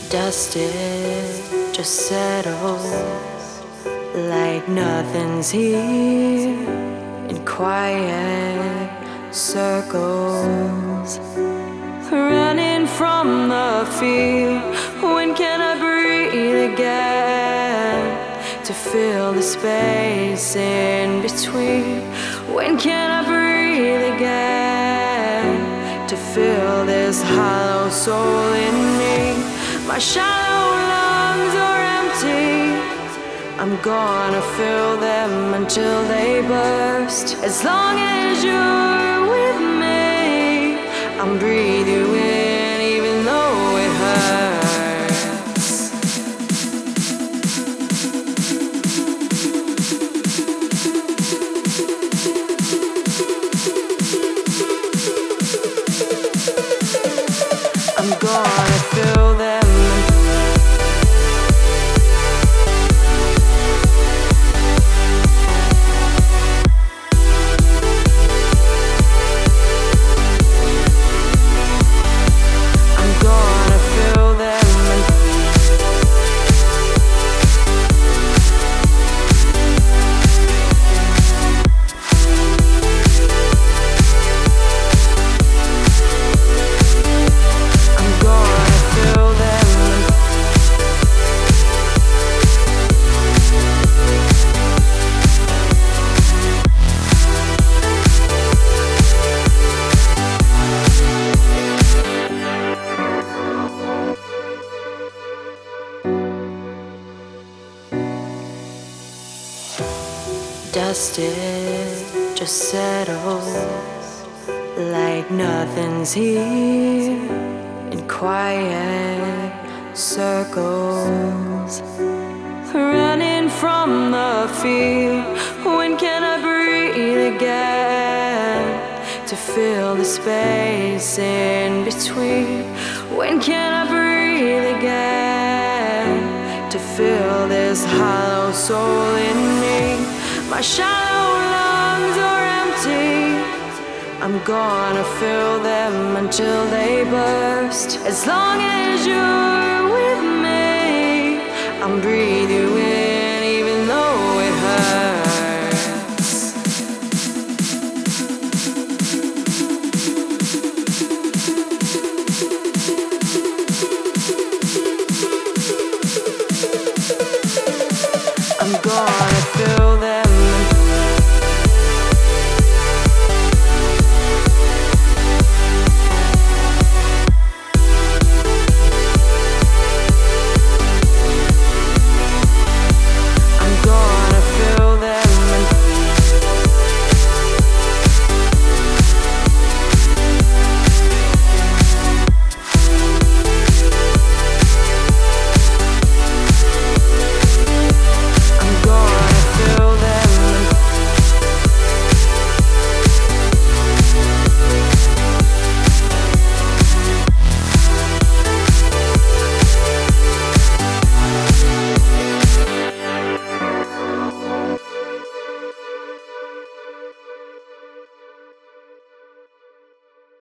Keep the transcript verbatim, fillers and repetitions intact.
Dusted, just settle like nothing's here in quiet circles, running from the fear. When can I breathe again to fill the space in between? When can I breathe again to fill this hollow soul in me? My shallow lungs are empty. I'm gonna fill them until they burst. As long as you're with me, I'm breathing you in even though it hurts. I'm gonna fill them. Dusted, just settle like nothing's here in quiet circles, running from the fear. When can I breathe again to fill the space in between? When can I breathe again to fill this hollow soul in me? My shallow lungs are empty. I'm gonna fill them until they burst. As long as you're with me, I'm breathing